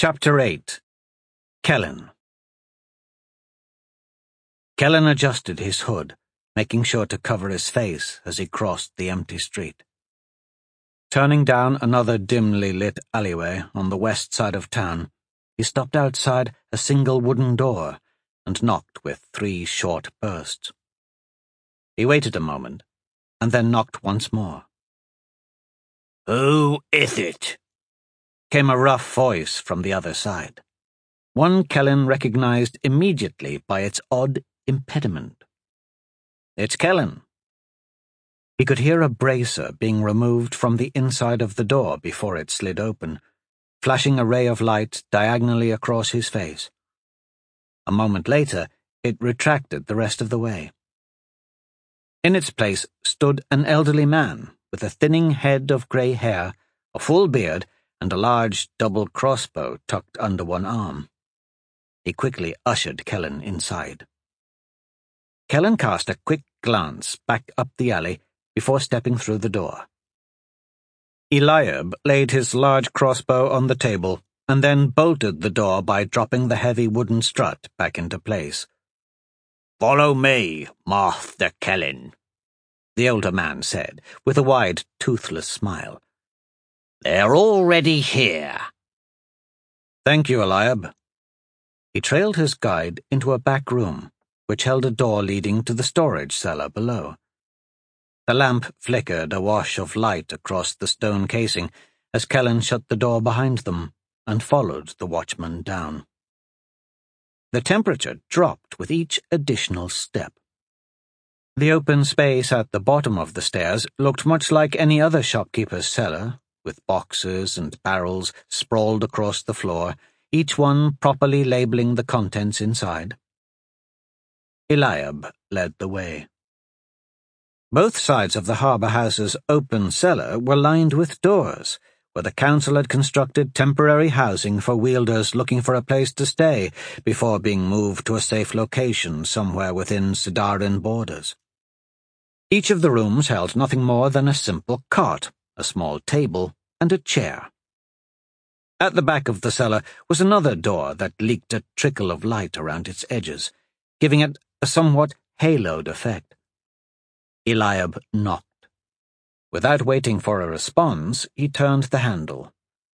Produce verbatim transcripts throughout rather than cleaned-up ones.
Chapter eight. Kellen. Kellen adjusted his hood, making sure to cover his face as he crossed the empty street. Turning down another dimly lit alleyway on the west side of town, he stopped outside a single wooden door and knocked with three short bursts. He waited a moment, and then knocked once more. "Who is it?" Came a rough voice from the other side, one Kellen recognized immediately by its odd impediment. "It's Kellen." He could hear a bracer being removed from the inside of the door before it slid open, flashing a ray of light diagonally across his face. A moment later, it retracted the rest of the way. In its place stood an elderly man with a thinning head of grey hair, a full beard, and a large double crossbow tucked under one arm. He quickly ushered Kellen inside. Kellen cast a quick glance back up the alley before stepping through the door. Eliab laid his large crossbow on the table and then bolted the door by dropping the heavy wooden strut back into place. "Follow me, Master Kellen," the older man said, with a wide, toothless smile. "They're already here." "Thank you, Eliab." He trailed his guide into a back room, which held a door leading to the storage cellar below. The lamp flickered a wash of light across the stone casing as Kellen shut the door behind them and followed the watchman down. The temperature dropped with each additional step. The open space at the bottom of the stairs looked much like any other shopkeeper's cellar, with boxes and barrels sprawled across the floor, each one properly labeling the contents inside. Eliab led the way. Both sides of the Harbour House's open cellar were lined with doors, where the council had constructed temporary housing for wielders looking for a place to stay before being moved to a safe location somewhere within Sidaran borders. Each of the rooms held nothing more than a simple cot, a small table, and a chair. At the back of the cellar was another door that leaked a trickle of light around its edges, giving it a somewhat haloed effect. Eliab knocked. Without waiting for a response, he turned the handle.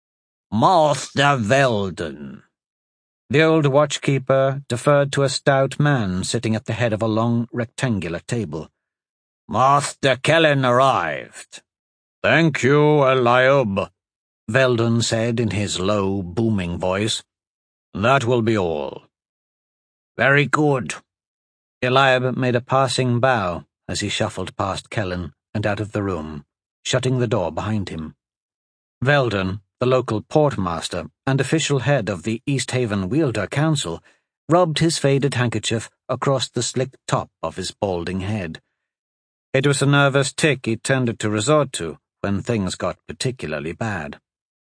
"Master Veldon." The old watchkeeper deferred to a stout man sitting at the head of a long rectangular table. "Master Kellen arrived." "Thank you, Eliab," Veldon said in his low, booming voice. "That will be all." "Very good." Eliab made a passing bow as he shuffled past Kellen and out of the room, shutting the door behind him. Veldon, the local portmaster and official head of the East Haven Wielder Council, rubbed his faded handkerchief across the slick top of his balding head. It was a nervous tic he tended to resort to when things got particularly bad.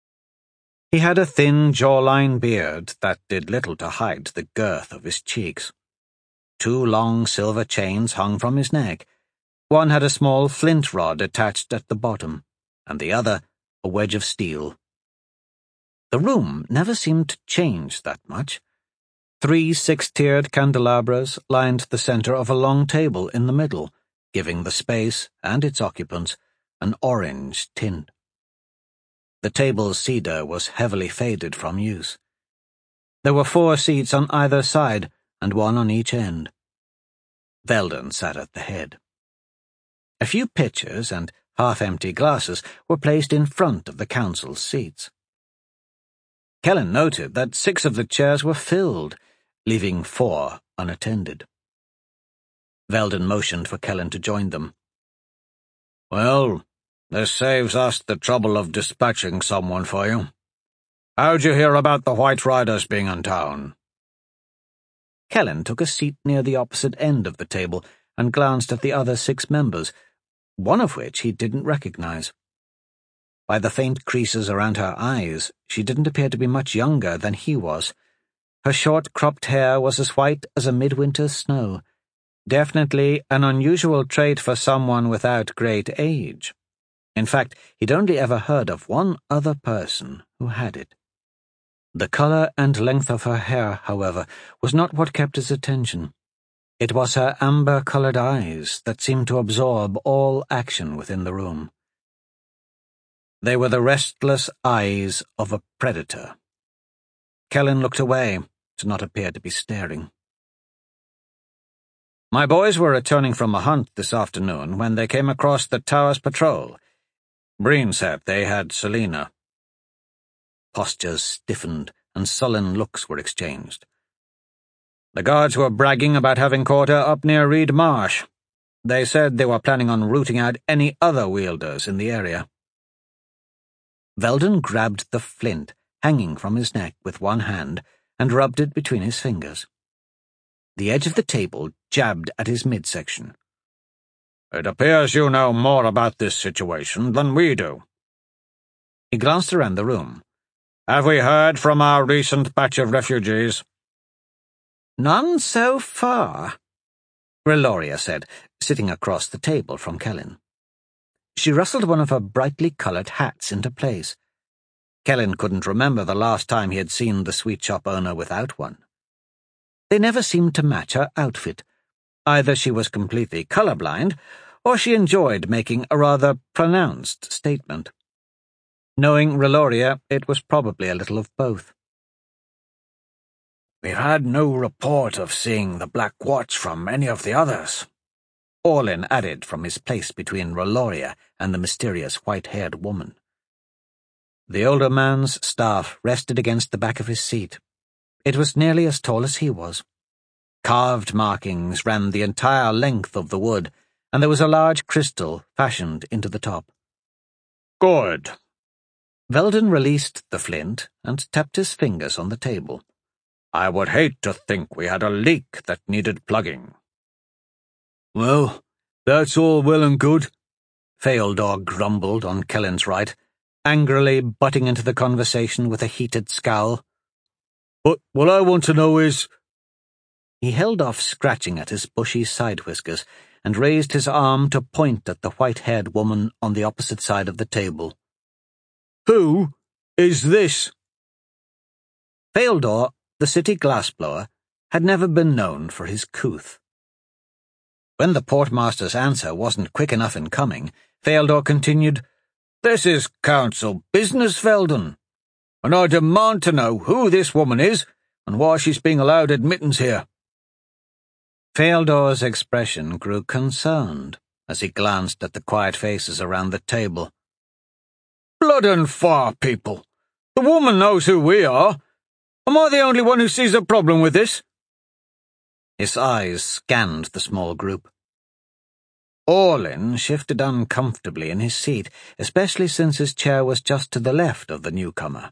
He had a thin jawline beard that did little to hide the girth of his cheeks. Two long silver chains hung from his neck. One had a small flint rod attached at the bottom, and the other a wedge of steel. The room never seemed to change that much. Three six-tiered candelabras lined the center of a long table in the middle, giving the space and its occupants an orange tint. The table's cedar was heavily faded from use. There were four seats on either side and one on each end. Veldon sat at the head. A few pitchers and half-empty glasses were placed in front of the council's seats. Kellen noted that six of the chairs were filled, leaving four unattended. Veldon motioned for Kellen to join them. "Well, this saves us the trouble of dispatching someone for you. How'd you hear about the White Riders being in town?" Kellen took a seat near the opposite end of the table and glanced at the other six members, one of which he didn't recognize. By the faint creases around her eyes, she didn't appear to be much younger than he was. Her short cropped hair was as white as a midwinter's snow, definitely an unusual trait for someone without great age. In fact, he'd only ever heard of one other person who had it. The colour and length of her hair, however, was not what kept his attention. It was her amber-coloured eyes that seemed to absorb all action within the room. They were the restless eyes of a predator. Kellen looked away, to not appear to be staring. My boys were returning from a hunt this afternoon when they came across the tower's patrol. Breen said they had Selina. Postures stiffened and sullen looks were exchanged. The guards were bragging about having caught her up near Reed Marsh. They said they were planning on rooting out any other wielders in the area. Veldon grabbed the flint hanging from his neck with one hand and rubbed it between his fingers. The edge of the table jabbed at his midsection. It appears you know more about this situation than we do. He glanced around the room. Have we heard from our recent batch of refugees? None so far, Reloria said, sitting across the table from Kellen. She rustled one of her brightly coloured hats into place. Kellen couldn't remember the last time he had seen the sweet shop owner without one. They never seemed to match her outfit. Either she was completely colourblind, or she enjoyed making a rather pronounced statement. Knowing Reloria, it was probably a little of both. We've had no report of seeing the Black Watch from any of the others, Orlin added from his place between Reloria and the mysterious white-haired woman. The older man's staff rested against the back of his seat. It was nearly as tall as he was. Carved markings ran the entire length of the wood, and there was a large crystal fashioned into the top. Good. Veldon released the flint and tapped his fingers on the table. I would hate to think we had a leak that needed plugging. Well, that's all well and good, Fealdor grumbled on Kellen's right, angrily butting into the conversation with a heated scowl. But what I want to know is— He held off scratching at his bushy side whiskers and raised his arm to point at the white-haired woman on the opposite side of the table. Who is this? Fealdor, the city glassblower, had never been known for his couth. When the portmaster's answer wasn't quick enough in coming, Fealdor continued, This is council business, Veldon, and I demand to know who this woman is and why she's being allowed admittance here. Fealdor's expression grew concerned as he glanced at the quiet faces around the table. Blood and fire, people! The woman knows who we are. Am I the only one who sees a problem with this? His eyes scanned the small group. Orlin shifted uncomfortably in his seat, especially since his chair was just to the left of the newcomer.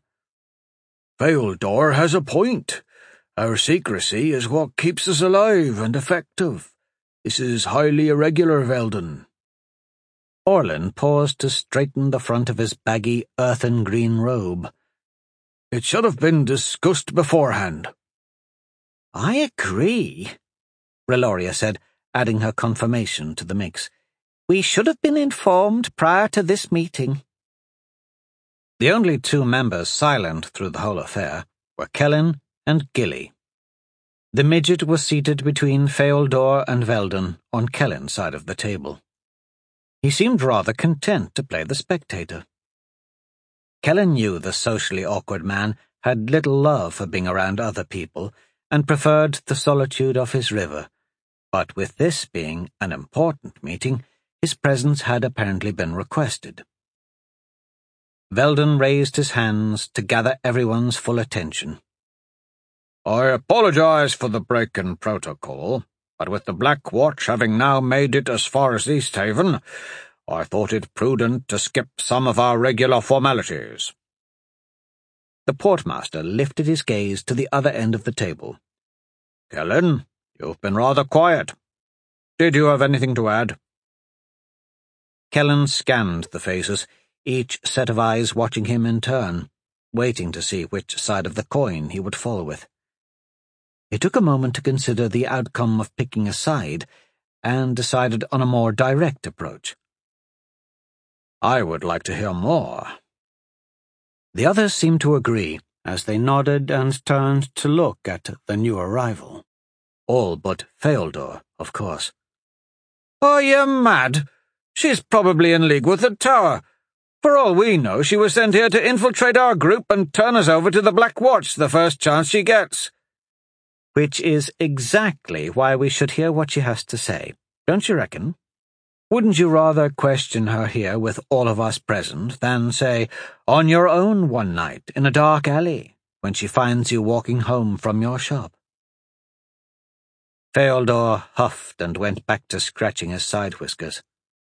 Fealdor has a point. Our secrecy is what keeps us alive and effective. This is highly irregular, Veldon. Orlin paused to straighten the front of his baggy earthen green robe. It should have been discussed beforehand. I agree, Reloria said, adding her confirmation to the mix. We should have been informed prior to this meeting. The only two members silent through the whole affair were Kellen and Gilly. The midget was seated between Fealdor and Veldon on Kellen's side of the table. He seemed rather content to play the spectator. Kellen knew the socially awkward man had little love for being around other people and preferred the solitude of his river, but with this being an important meeting, his presence had apparently been requested. Veldon raised his hands to gather everyone's full attention. I apologize for the break in protocol, but with the Black Watch having now made it as far as East Haven, I thought it prudent to skip some of our regular formalities. The portmaster lifted his gaze to the other end of the table. Kellen, you've been rather quiet. Did you have anything to add? Kellen scanned the faces, each set of eyes watching him in turn, waiting to see which side of the coin he would fall with. He took a moment to consider the outcome of picking a side, and decided on a more direct approach. I would like to hear more. The others seemed to agree, as they nodded and turned to look at the new arrival. All but Feodor, of course. "Are you mad? She's probably in league with the Tower. For all we know, she was sent here to infiltrate our group and turn us over to the Black Watch the first chance she gets." Which is exactly why we should hear what she has to say, don't you reckon? Wouldn't you rather question her here with all of us present than, say, on your own one night in a dark alley when she finds you walking home from your shop? Feodor huffed and went back to scratching his side whiskers.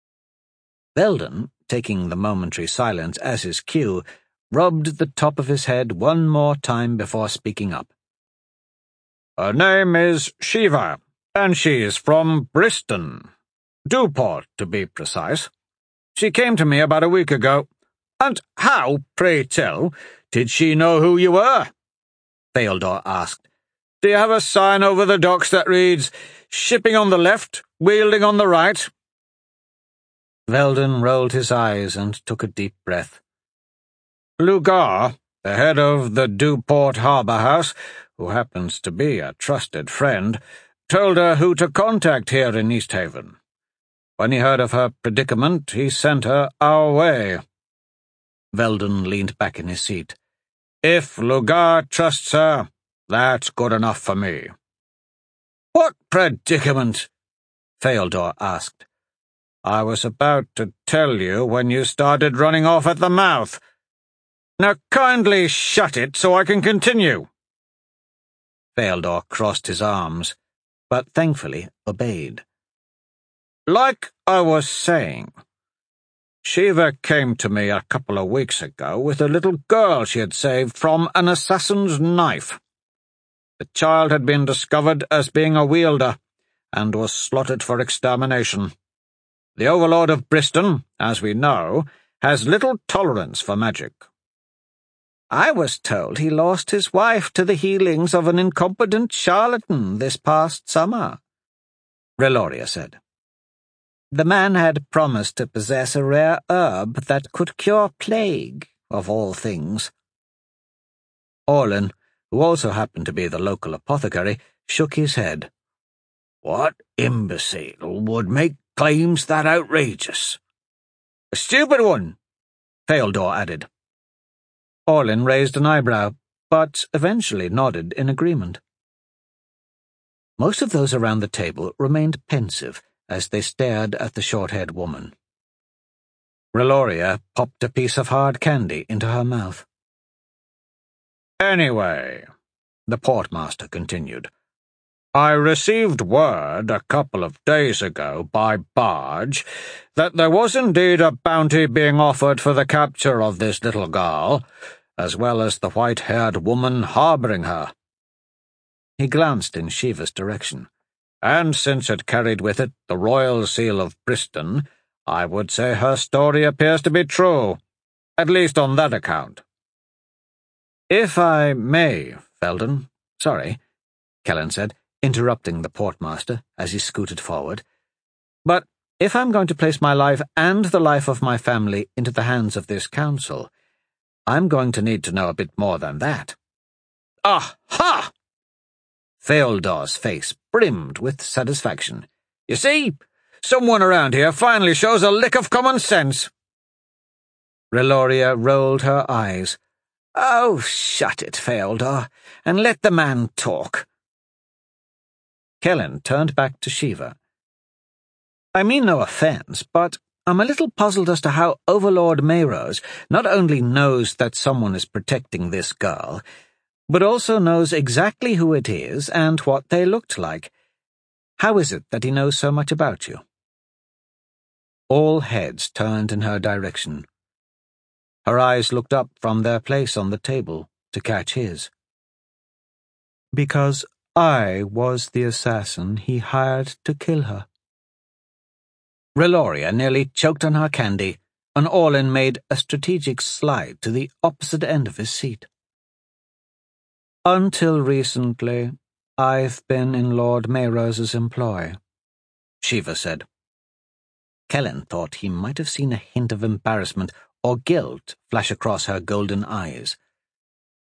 Veldon, taking the momentary silence as his cue, rubbed the top of his head one more time before speaking up. "Her name is Shiva, and she is from Briston. Dewport, to be precise. She came to me about a week ago. And how, pray tell, did she know who you were?" Feodor asked. "Do you have a sign over the docks that reads, 'Shipping on the left, wielding on the right'?" Veldon rolled his eyes and took a deep breath. "Lugar, the head of the Dewport Harbour House, who happens to be a trusted friend, told her who to contact here in East Haven. When he heard of her predicament, he sent her our way." Veldon leaned back in his seat. "If Lugar trusts her, that's good enough for me." "What predicament?" Feodor asked. "I was about to tell you when you started running off at the mouth. Now kindly shut it so I can continue." Feodor crossed his arms, but thankfully obeyed. "Like I was saying, Shiva came to me a couple of weeks ago with a little girl she had saved from an assassin's knife. The child had been discovered as being a wielder, and was slotted for extermination. The Overlord of Briston, as we know, has little tolerance for magic." "I was told he lost his wife to the healings of an incompetent charlatan this past summer," Reloria said. "The man had promised to possess a rare herb that could cure plague, of all things." Orlin, who also happened to be the local apothecary, shook his head. "What imbecile would make claims that outrageous?" "A stupid one," Feodor added. Orlin raised an eyebrow, but eventually nodded in agreement. Most of those around the table remained pensive as they stared at the short-haired woman. Reloria popped a piece of hard candy into her mouth. "Anyway," the portmaster continued, "I received word a couple of days ago by barge that there was indeed a bounty being offered for the capture of this little girl, as well as the white-haired woman harbouring her." He glanced in Shiva's direction. "And since it carried with it the royal seal of Briston, I would say her story appears to be true, at least on that account." "If I may, Veldon, sorry," Kellen said, interrupting the portmaster as he scooted forward, "but if I'm going to place my life and the life of my family into the hands of this council, I'm going to need to know a bit more than that." "Aha!" Feodor's face brimmed with satisfaction. "You see? Someone around here finally shows a lick of common sense." Reloria rolled her eyes. "Oh, shut it, Feodor, and let the man talk." Kellen turned back to Shiva. "I mean no offense, but I'm a little puzzled as to how Overlord Mayrose not only knows that someone is protecting this girl, but also knows exactly who it is and what they looked like. How is it that he knows so much about you?" All heads turned in her direction. Her eyes looked up from their place on the table to catch his. "Because I was the assassin he hired to kill her." Reloria nearly choked on her candy, and Orlin made a strategic slide to the opposite end of his seat. "Until recently, I've been in Lord Mayrose's employ," Shiva said. Kellen thought he might have seen a hint of embarrassment or guilt flash across her golden eyes.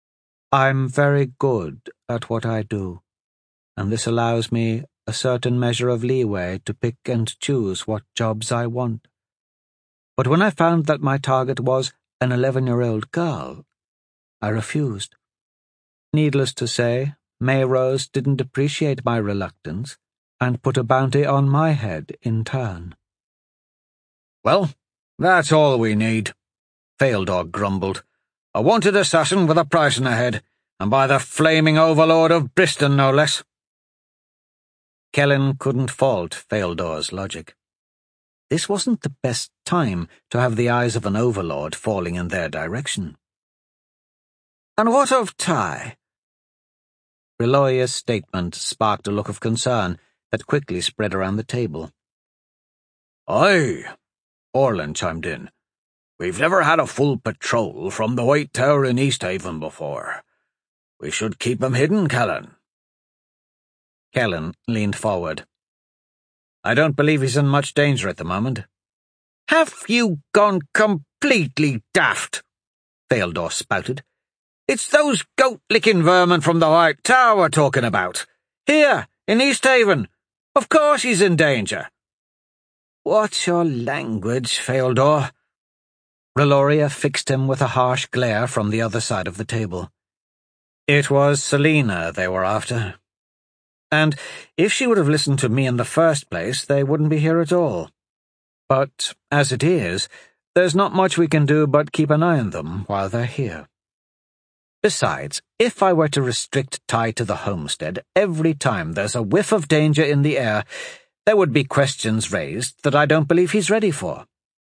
I'm very good at what I do, and this allows me a certain measure of leeway to pick and choose what jobs I want. But when I found that my target was an eleven-year-old girl, I refused. Needless to say, Mayrose didn't appreciate my reluctance and put a bounty on my head in turn. Well, that's all we need, Faildor grumbled. A wanted assassin with a price in her head, and by the flaming overlord of Briston, no less. Kellen couldn't fault Faildor's logic. This wasn't the best time to have the eyes of an overlord falling in their direction. And what of Ty? Reloria's statement sparked a look of concern that quickly spread around the table. Aye, Orlin chimed in. We've never had a full patrol from the White Tower in Easthaven before. We should keep him hidden, Kellen. Kellen leaned forward. I don't believe he's in much danger at the moment. Have you gone completely daft? Faildor spouted. It's those goat-licking vermin from the White Tower we're talking about. Here, in Easthaven. Of course he's in danger. What's your language, Faildor? Reloria fixed him with a harsh glare from the other side of the table. It was Selena they were after. And if she would have listened to me in the first place, they wouldn't be here at all. But, as it is, there's not much we can do but keep an eye on them while they're here. Besides, if I were to restrict Ty to the homestead every time there's a whiff of danger in the air, there would be questions raised that I don't believe he's ready for.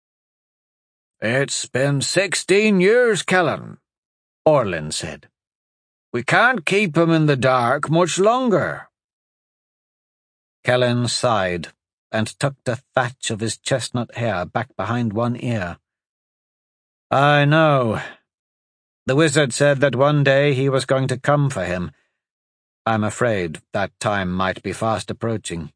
It's been sixteen years, Kellen, Orlin said. We can't keep him in the dark much longer. Kellen sighed and tucked a thatch of his chestnut hair back behind one ear. I know. The wizard said that one day he was going to come for him. I'm afraid that time might be fast approaching.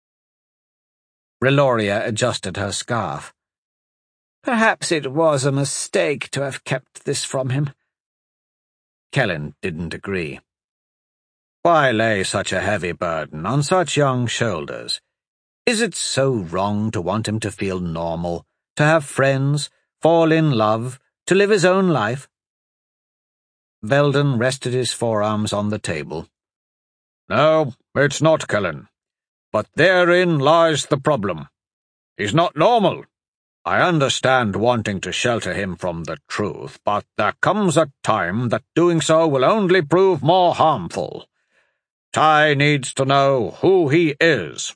Reloria adjusted her scarf. Perhaps it was a mistake to have kept this from him. Kellen didn't agree. Why lay such a heavy burden on such young shoulders? Is it so wrong to want him to feel normal, to have friends, fall in love, to live his own life? Veldon rested his forearms on the table. No, it's not, Kellen. But therein lies the problem. He's not normal. I understand wanting to shelter him from the truth, but there comes a time that doing so will only prove more harmful. Ty needs to know who he is.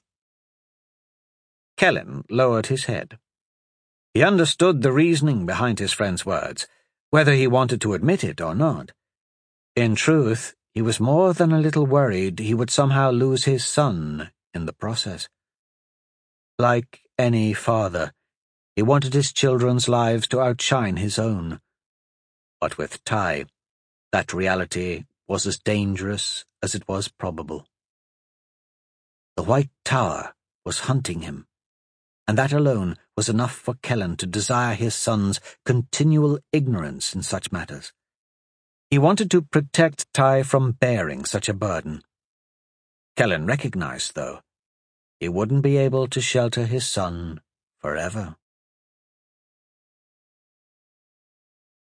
Kellen lowered his head. He understood the reasoning behind his friend's words, whether he wanted to admit it or not. In truth, he was more than a little worried he would somehow lose his son in the process. Like any father, he wanted his children's lives to outshine his own. But with Ty, that reality was as dangerous as it was probable. The White Tower was hunting him, and that alone was enough for Kellen to desire his son's continual ignorance in such matters. He wanted to protect Ty from bearing such a burden. Kellen recognized, though, he wouldn't be able to shelter his son forever.